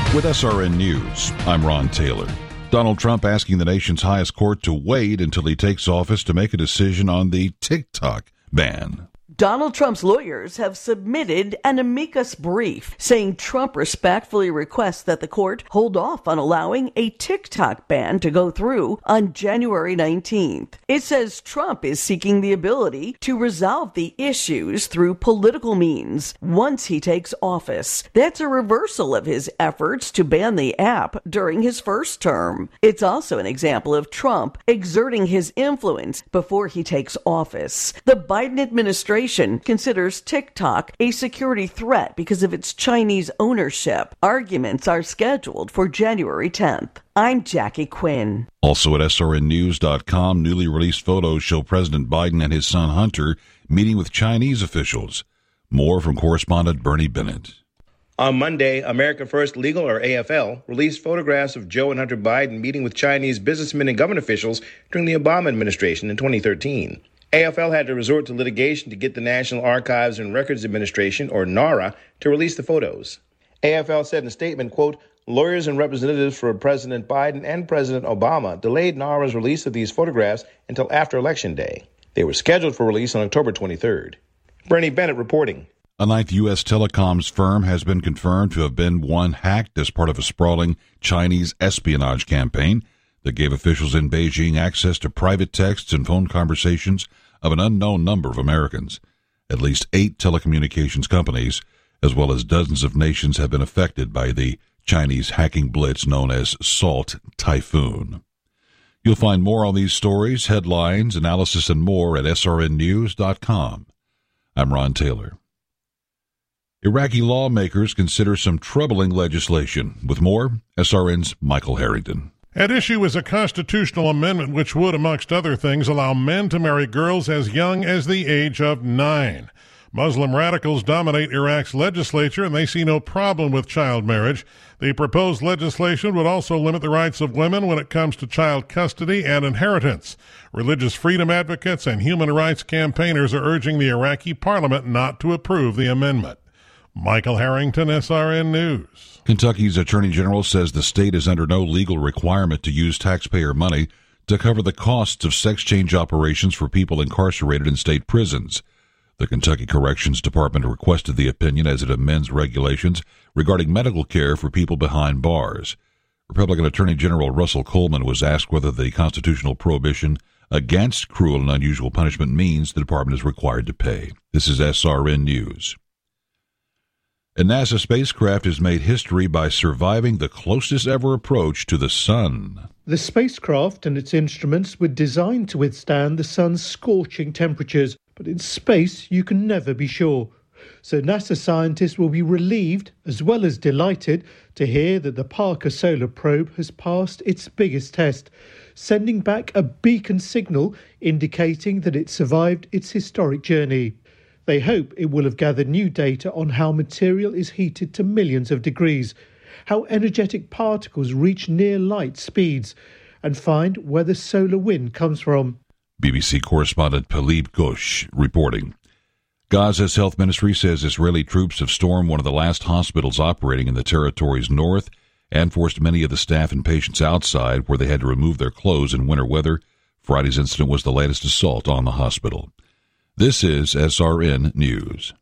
With SRN News, I'm Ron Taylor. Donald Trump asking the nation's highest court to wait until he takes office to make a decision on the TikTok ban. Donald Trump's lawyers have submitted an amicus brief saying Trump respectfully requests that the court hold off on allowing a TikTok ban to go through on January 19th. It says Trump is seeking the ability to resolve the issues through political means once he takes office. That's a reversal of his efforts to ban the app during his first term. It's also an example of Trump exerting his influence before he takes office. The Biden administration considers TikTok a security threat because of its Chinese ownership. Arguments are scheduled for January 10th. I'm Jackie Quinn. Also at srnnews.com, newly released photos show President Biden and his son Hunter meeting with Chinese officials. More from correspondent Bernie Bennett. On Monday, America First Legal, or AFL, released photographs of Joe and Hunter Biden meeting with Chinese businessmen and government officials during the Obama administration in 2013. AFL had to resort to litigation to get the National Archives and Records Administration, or NARA, to release the photos. AFL said in a statement, quote, lawyers and representatives for President Biden and President Obama delayed NARA's release of these photographs until after Election Day. They were scheduled for release on October 23rd. Bernie Bennett reporting. A ninth U.S. telecoms firm has been confirmed to have been hacked as part of a sprawling Chinese espionage campaign that gave officials in Beijing access to private texts and phone conversations of an unknown number of Americans. At least 8 telecommunications companies, as well as dozens of nations, have been affected by the Chinese hacking blitz known as Salt Typhoon. You'll find more on these stories, headlines, analysis, and more at srnnews.com. I'm Ron Taylor. Iraqi lawmakers consider some troubling legislation. With more, SRN's Michael Harrington. At issue is a constitutional amendment which would, amongst other things, allow men to marry girls as young as the age of 9. Muslim radicals dominate Iraq's legislature, and they see no problem with child marriage. The proposed legislation would also limit the rights of women when it comes to child custody and inheritance. Religious freedom advocates and human rights campaigners are urging the Iraqi parliament not to approve the amendment. Michael Harrington, SRN News. Kentucky's Attorney General says the state is under no legal requirement to use taxpayer money to cover the costs of sex change operations for people incarcerated in state prisons. The Kentucky Corrections Department requested the opinion as it amends regulations regarding medical care for people behind bars. Republican Attorney General Russell Coleman was asked whether the constitutional prohibition against cruel and unusual punishment means the department is required to pay. This is SRN News. A NASA spacecraft has made history by surviving the closest ever approach to the sun. The spacecraft and its instruments were designed to withstand the sun's scorching temperatures, but in space you can never be sure. So NASA scientists will be relieved as well as delighted to hear that the Parker Solar Probe has passed its biggest test, sending back a beacon signal indicating that it survived its historic journey. They hope it will have gathered new data on how material is heated to millions of degrees, how energetic particles reach near light speeds, and find where the solar wind comes from. BBC correspondent Philippe Gauche reporting. Gaza's health ministry says Israeli troops have stormed one of the last hospitals operating in the territory's north and forced many of the staff and patients outside, where they had to remove their clothes in winter weather. Friday's incident was the latest assault on the hospital. This is SRN News.